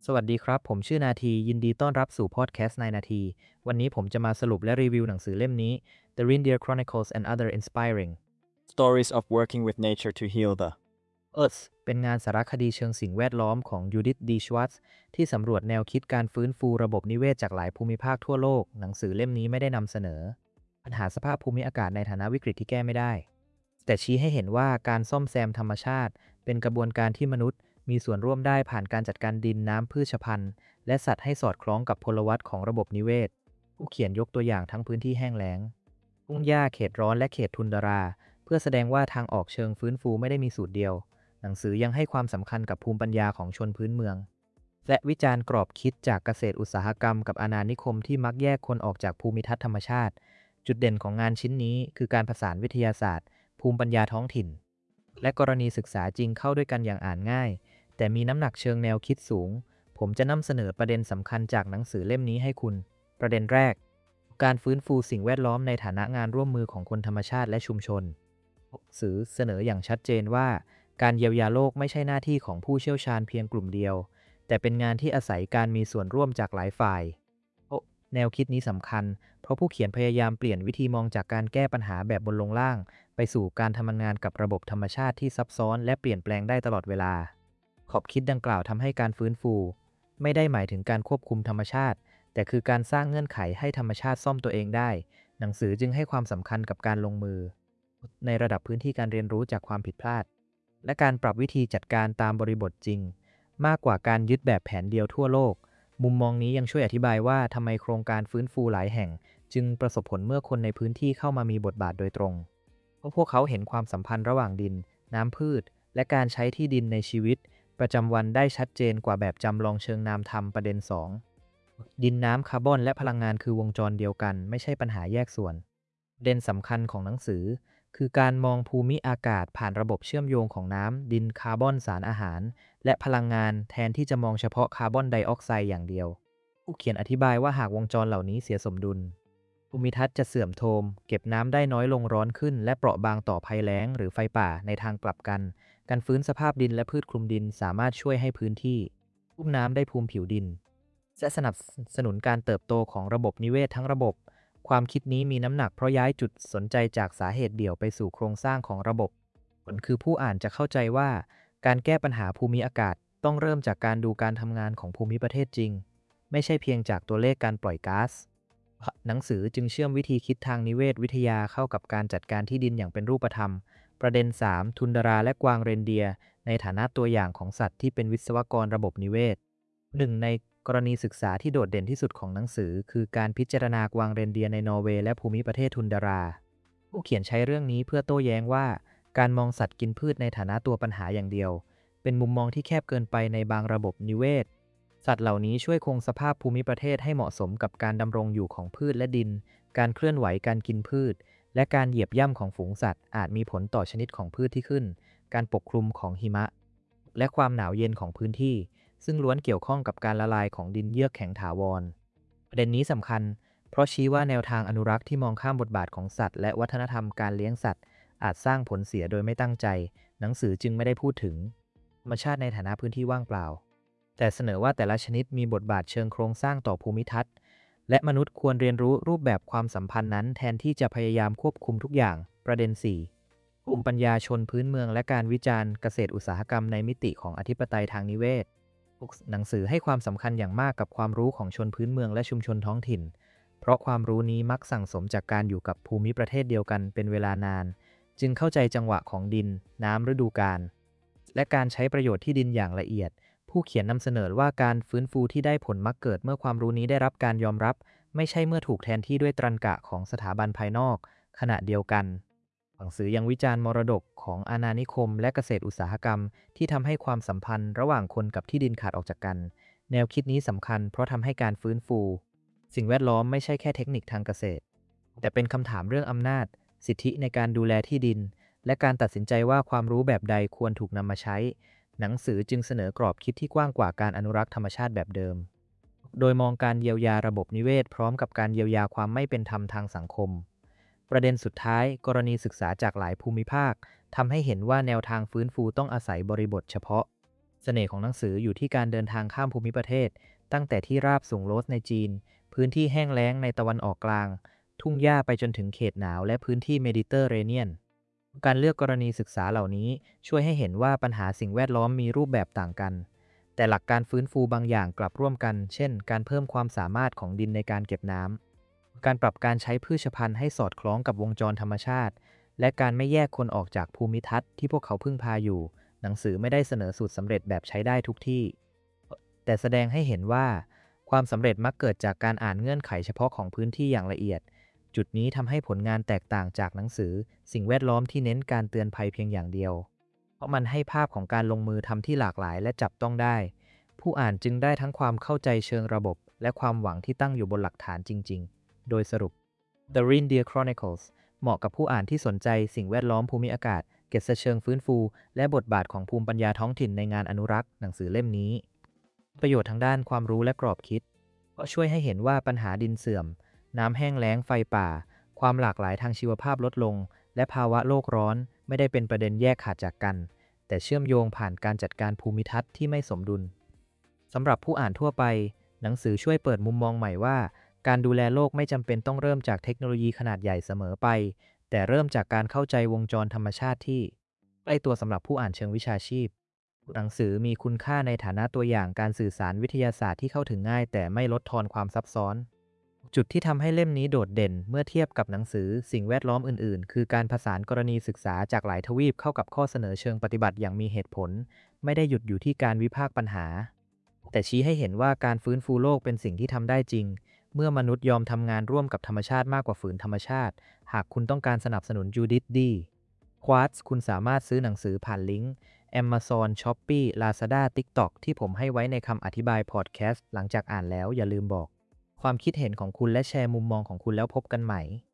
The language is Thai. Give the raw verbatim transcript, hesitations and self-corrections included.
สวัสดีครับผมชื่อนาทียินดีต้อนรับสู่พอดแคสต์ในนาทีวันนี้ผมจะมาสรุปและรีวิวหนังสือเล่มนี้ The Reindeer Chronicles and Other Inspiring Stories of Working with Nature to Heal the Earth เป็นงานสารคดีเชิงสิ่งแวดล้อมของยูดิธดีชวัตส์ที่สำรวจแนวคิดการฟื้นฟูระบบนิเวศจากหลายภูมิภาคทั่วโลกหนังสือเล่มนี้ไม่ได้นำเสนอปัญหาสภาพภูมิอากาศในฐานะวิกฤตที่แก้ไม่ได้แต่ชี้ให้เห็นว่าการซ่อมแซมธรรมชาติเป็นกระบวนการที่มนุษย์มีส่วนร่วมได้ผ่านการจัดการดินน้ำพืชพันธุ์และสัตว์ให้สอดคล้องกับพลวัตของระบบนิเวศผู้เขียนยกตัวอย่างทั้งพื้นที่แห้งแล้งทุ่งหญ้าเขตร้อนและเขตทุนดาราเพื่อแสดงว่าทางออกเชิงฟื้นฟูไม่ได้มีสูตรเดียวหนังสือยังให้ความสำคัญกับภูมิปัญญาของชนพื้นเมืองและวิจารณ์กรอบคิดจากเกษตรอุตสาหกรรมกับอาณานิคมที่มักแยกคนออกจากภูมิทัศน์ธรรมชาติจุดเด่นของงานชิ้นนี้คือการผสานวิทยาศาสตร์ภูมิปัญญาท้องถิ่นและกรณีศึกษาจริงเข้าด้วยกันอย่างอ่านง่ายแต่มีน้ำหนักเชิงแนวคิดสูงผมจะนำเสนอประเด็นสำคัญจากหนังสือเล่มนี้ให้คุณประเด็นแรกการฟื้นฟูสิ่งแวดล้อมในฐานะงานร่วมมือของคนธรรมชาติและชุมชนหนังสือเสนออย่างชัดเจนว่าการเยียวยาโลกไม่ใช่หน้าที่ของผู้เชี่ยวชาญเพียงกลุ่มเดียวแต่เป็นงานที่อาศัยการมีส่วนร่วมจากหลายฝ่ายแนวคิดนี้สำคัญเพราะผู้เขียนพยายามเปลี่ยนวิธีมองจากการแก้ปัญหาแบบบนลงล่างไปสู่การทำงานกับระบบธรรมชาติที่ซับซ้อนและเปลี่ยนแปลงได้ตลอดเวลาขอบคิดดังกล่าวทำให้การฟื้นฟูไม่ได้หมายถึงการควบคุมธรรมชาติแต่คือการสร้างเงื่อนไขให้ธรรมชาติซ่อมตัวเองได้หนังสือจึงให้ความสำคัญกับการลงมือในระดับพื้นที่การเรียนรู้จากความผิดพลาดและการปรับวิธีจัดการตามบริบทจริงมากกว่าการยึดแบบแผนเดียวทั่วโลกมุมมองนี้ยังช่วยอธิบายว่าทำไมโครงการฟื้นฟูหลายแห่งจึงประสบผลเมื่อคนในพื้นที่เข้ามามีบทบาทโดยตรงเพราะพวกเขาเห็นความสัมพันธ์ระหว่างดินน้ำพืชและการใช้ที่ดินในชีวิตประจำวันได้ชัดเจนกว่าแบบจำลองเชิงนามธรรมประเด็นสองดินน้ำคาร์บอนและพลังงานคือวงจรเดียวกันไม่ใช่ปัญหาแยกส่วนประเด็นสำคัญของหนังสือคือการมองภูมิอากาศผ่านระบบเชื่อมโยงของน้ำดินคาร์บอนสารอาหารและพลังงานแทนที่จะมองเฉพาะคาร์บอนไดออกไซด์อย่างเดียวผู้เขียนอธิบายว่าหากวงจรเหล่านี้เสียสมดุลภูมิทัศน์จะเสื่อมโทรมเก็บน้ำได้น้อยลงร้อนขึ้นและเปราะบางต่อภัยแล้งหรือไฟป่าในทางกลับกันการฟื้นสภาพดินและพืชคลุมดินสามารถช่วยให้พื้นที่อุ้มน้ำได้ภูมิผิวดินและสนับสนุนการเติบโตของระบบนิเวศทั้งระบบความคิดนี้มีน้ำหนักเพราะย้ายจุดสนใจจากสาเหตุเดี่ยวไปสู่โครงสร้างของระบบผลคือผู้อ่านจะเข้าใจว่าการแก้ปัญหาภูมิอากาศต้องเริ่มจากการดูการทำงานของภูมิประเทศจริงไม่ใช่เพียงจากตัวเลขการปล่อยก๊าซหนังสือจึงเชื่อมวิธีคิดทางนิเวศวิทยาเข้ากับการจัดการที่ดินอย่างเป็นรูปธรรมประเด็นสามทุนดาราและกวางเรนเดียร์ในฐานะตัวอย่างของสัตว์ที่เป็นวิศวกรระบบนิเวศหนึ่งในกรณีศึกษาที่โดดเด่นที่สุดของหนังสือคือการพิจารณากวางเรนเดียร์ในนอร์เวย์และภูมิประเทศทุนดาราผู้เขียนใช้เรื่องนี้เพื่อโต้แย้งว่าการมองสัตว์กินพืชในฐานะตัวปัญหาอย่างเดียวเป็นมุมมองที่แคบเกินไปในบางระบบนิเวศสัตว์เหล่านี้ช่วยคงสภาพภูมิประเทศให้เหมาะสมกับการดำรงอยู่ของพืชและดินการเคลื่อนไหวการกินพืชและการเหยียบย่ำของฝูงสัตว์อาจมีผลต่อชนิดของพืชที่ขึ้นการปกคลุมของหิมะและความหนาวเย็นของพื้นที่ซึ่งล้วนเกี่ยวข้องกับการละลายของดินเยือกแข็งถาวรประเด็นนี้สำคัญเพราะชี้ว่าแนวทางอนุรักษ์ที่มองข้ามบทบาทของสัตว์และวัฒนธรรมการเลี้ยงสัตว์อาจสร้างผลเสียโดยไม่ตั้งใจหนังสือจึงไม่ได้พูดถึงธรรมชาติในฐานะพื้นที่ว่างเปล่าแต่เสนอว่าแต่ละชนิดมีบทบาทเชิงโครงสร้างต่อภูมิทัศน์และมนุษย์ควรเรียนรู้รูปแบบความสัมพันธ์นั้นแทนที่จะพยายามควบคุมทุกอย่างประเด็นสี่ภูมิปัญญาชนพื้นเมืองและการวิจารณ์เกษตรอุตสาหกรรมในมิติของอธิปไตยทางนิเวศหนังสือให้ความสำคัญอย่างมากกับความรู้ของชนพื้นเมืองและชุมชนท้องถิ่นเพราะความรู้นี้มักสั่งสมจากการอยู่กับภูมิประเทศเดียวกันเป็นเวลานานจึงเข้าใจจังหวะของดินน้ำฤดูกาลและการใช้ประโยชน์ที่ดินอย่างละเอียดผู้เขียนนำเสนอว่าการฟื้นฟูที่ได้ผลมักเกิดเมื่อความรู้นี้ได้รับการยอมรับไม่ใช่เมื่อถูกแทนที่ด้วยตรรกะของสถาบันภายนอกขณะเดียวกันหนังสือยังวิจารณ์มรดกของอาณานิคมและเกษตรอุตสาหกรรมที่ทำให้ความสัมพันธ์ระหว่างคนกับที่ดินขาดออกจากกันแนวคิดนี้สำคัญเพราะทำให้การฟื้นฟูสิ่งแวดล้อมไม่ใช่แค่เทคนิคทางเกษตรแต่เป็นคำถามเรื่องอำนาจสิทธิในการดูแลที่ดินและการตัดสินใจว่าความรู้แบบใดควรถูกนำมาใช้หนังสือจึงเสนอกรอบคิดที่กว้างกว่าการอนุรักษ์ธรรมชาติแบบเดิมโดยมองการเยียวยาระบบนิเวศพร้อมกับการเยียวยาความไม่เป็นธรรมทางสังคมประเด็นสุดท้ายกรณีศึกษาจากหลายภูมิภาคทำให้เห็นว่าแนวทางฟื้นฟูต้องอาศัยบริบทเฉพาะเสน่ห์ของหนังสืออยู่ที่การเดินทางข้ามภูมิประเทศตั้งแต่ที่ราบสูงโรสในจีนพื้นที่แห้งแล้งในตะวันออกกลางทุ่งหญ้าไปจนถึงเขตหนาวและพื้นที่เมดิเตอร์เรเนียนการเลือกกรณีศึกษาเหล่านี้ช่วยให้เห็นว่าปัญหาสิ่งแวดล้อมมีรูปแบบต่างกันแต่หลักการฟื้นฟูบางอย่างกลับร่วมกันเช่นการเพิ่มความสามารถของดินในการเก็บน้ำการปรับการใช้พืชพันธุ์ให้สอดคล้องกับวงจรธรรมชาติและการไม่แยกคนออกจากภูมิทัศน์ที่พวกเขาพึ่งพาอยู่หนังสือไม่ได้เสนอสูตรสำเร็จแบบใช้ได้ทุกที่แต่แสดงให้เห็นว่าความสำเร็จมักเกิดจากการอ่านเงื่อนไขเฉพาะของพื้นที่อย่างละเอียดจุดนี้ทำให้ผลงานแตกต่างจากหนังสือสิ่งแวดล้อมที่เน้นการเตือนภัยเพียงอย่างเดียวเพราะมันให้ภาพของการลงมือทำที่หลากหลายและจับต้องได้ผู้อ่านจึงได้ทั้งความเข้าใจเชิงระบบและความหวังที่ตั้งอยู่บนหลักฐานจริงๆโดยสรุป The Reindeer Chronicles เหมาะกับผู้อ่านที่สนใจสิ่งแวดล้อมภูมิอากาศเก็บเชิงฟื้นฟูและบทบาทของภูมิปัญญาท้องถิ่นในงานอนุรักษ์หนังสือเล่มนี้ประโยชน์ทางด้านความรู้และกรอบคิดก็ช่วยให้เห็นว่าปัญหาดินเสื่อมน้ำแห้งแล้งไฟป่าความหลากหลายทางชีวภาพลดลงและภาวะโลกร้อนไม่ได้เป็นประเด็นแยกขาดจากกันแต่เชื่อมโยงผ่านการจัดการภูมิทัศน์ที่ไม่สมดุลสำหรับผู้อ่านทั่วไปหนังสือช่วยเปิดมุมมองใหม่ว่าการดูแลโลกไม่จำเป็นต้องเริ่มจากเทคโนโลยีขนาดใหญ่เสมอไปแต่เริ่มจากการเข้าใจวงจรธรรมชาติที่ใกล้ตัวสำหรับผู้อ่านเชิงวิชาชีพหนังสือมีคุณค่าในฐานะตัวอย่างการสื่อสารวิทยาศาสตร์ที่เข้าถึงง่ายแต่ไม่ลดทอนความซับซ้อนจุดที่ทำให้เล่มนี้โดดเด่นเมื่อเทียบกับหนังสือสิ่งแวดล้อมอื่นๆคือการผสานกรณีศึกษาจากหลายทวีปเข้ากับข้อเสนอเชิงปฏิบัติอย่างมีเหตุผลไม่ได้หยุดอยู่ที่การวิพากษ์ปัญหาแต่ชี้ให้เห็นว่าการฟื้นฟูโลกเป็นสิ่งที่ทำได้จริงเมื่อมนุษย์ยอมทำงานร่วมกับธรรมชาติมากกว่าฝืนธรรมชาติหากคุณต้องการสนับสนุนจูดิธดีควอตซ์คุณสามารถซื้อหนังสือผ่านลิงก์ Amazon Shopee Lazada TikTok ที่ผมให้ไว้ในคำอธิบายพอดแคสต์หลังจากอ่านแล้วอย่าลืมบอกความคิดเห็นของคุณและแชร์มุมมองของคุณแล้วพบกันใหม่